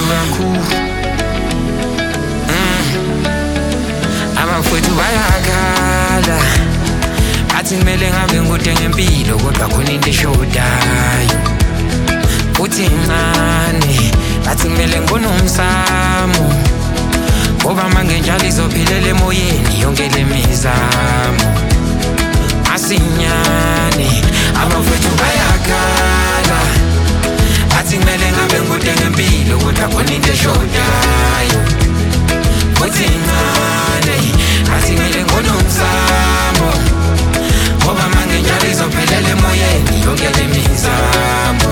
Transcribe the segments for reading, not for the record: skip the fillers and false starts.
kakhulu abafowethu bayakhala athi kumele ngabe ngikude ngempilo kodwa khona into eshodayo futhi incane athi kumele ngibone umsamo ngoba manje njalo izophilela emoyeni yonke le mizamo asinyane abafowethu bayakhala athi kumele ngabe ngikude ngempilo kodwa khona into eshodayo futhi incane athi kumele ngibone umsamo ngoba manje njalo izophilela emoyeni yonke le mizamo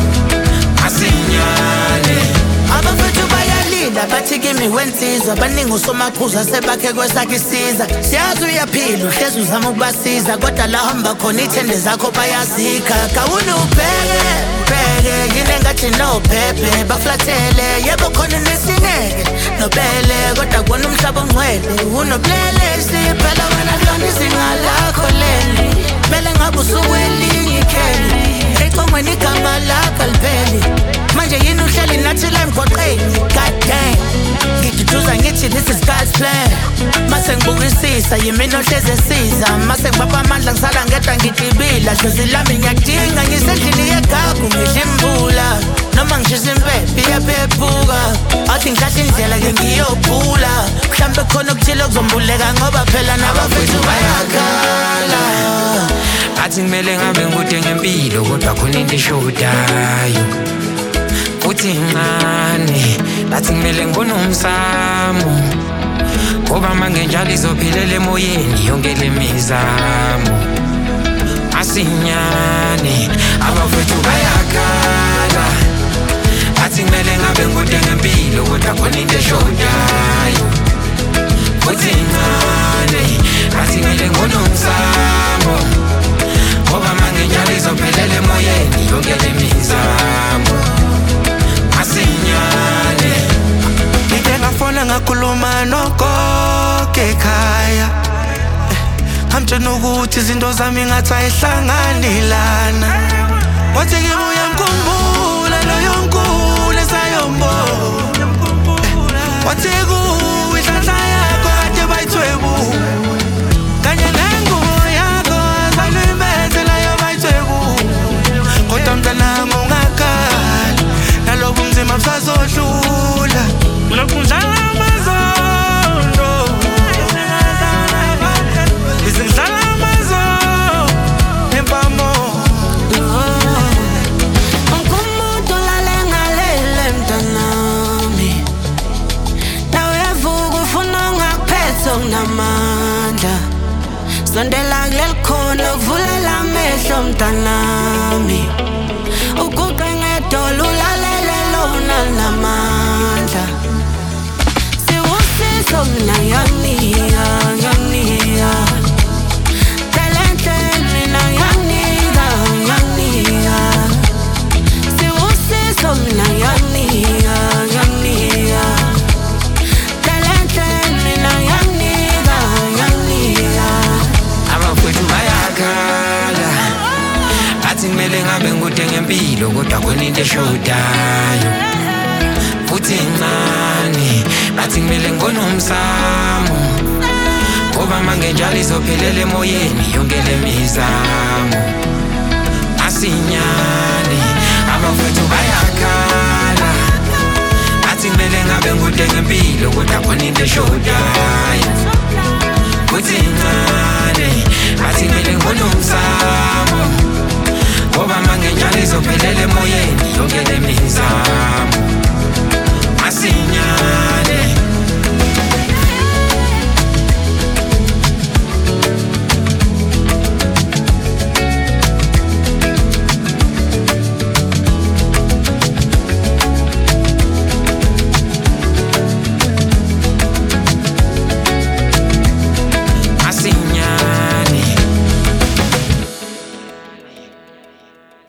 asinyane abafethu bayalinda bathi kimi wensizwa baningi usomaqhuza sebakhe kwesakhe isiza siyazi uyaphila uhlezi uzama ukubasiza kodwa la hamba khona ithende zakho bayazikha kawuni ubheke yini engathi nophephe baflathele yebo khona nesingeke nobele kodwa kona umhlaba ongcwele unobulelesi phela wena kulona izinga lakho leli kumele ngabe usuku elinye ikheli econgweni igama lakho lipheli manje yini uhleli nathi la emgoqeni god damn ngiduduza ngithi this is God's plan mase ngibukisisa yimina ohlezi esiza mase ngibapha amandla ngisala ngedwa ngidibila dlozi lami ngiyadinga ngisendlini yegagu ngidla imbula noma ngishisa impepho iyaphephuka athi ngihlahla indlela ke ngiyophula mhlambe khona okuthile kuzombuleka ngoba phela nabafethu bayakhala athi kumele ngabe ngikude ngempilo kodwa khona into eshodayo futhi incane athi kumele ngibone umsamo ngoba manje njalo izophilela emoyeni yonke le mizamo asinyane abafethu bayakhala athi kumele ngabe ngikude ngempilo kodwa khona into eshodayo futhi incane athi kumele ngibone umsamo ngoba manje njalo izophilela emoyeni yonke le mizamo asinyane ngike ngafona ngakhuluma nogogo ekhaya ngamtshela ukuthi izinto zami ngathi ayihlanganelana wathi kimi uyamkhumbula loyo nkulu esayombola wathi kuwe inhlanhla yakho kade bayithwebu kanye nengubo yakho azaluyimethela yabayithwebu kodwa mntanami ungakhala nalobu nzima busazodlula unokunjala amazondo izindlala amazondo empamo ungumuntu lalengalele mntanami nawe yavuka ufuna ungakuphethe unamandla sondela kuleli khona kuvulela amehlo mntanami uguqe ngedolo ulalele lona namandla siwusizo mina ngiyanika talente mina ngiyanika siwusizo mina ngiyanika talente mina ngiyanika abafowethu bayakhala athi kumele ngabe ngikude ngempilo kodwa khona into eshodayo futhi incane athi kumele ngibone umsamo ngoba manje njalo izophilela emoyeni yonke le mizamo asinyane abafowethu bayakhala athi kumele ngabe ngikude ngempilo kodwa khona into eshodayo futhi incane athi kumele ngibone umsamo ngoba manje njalo izophilela emoyeni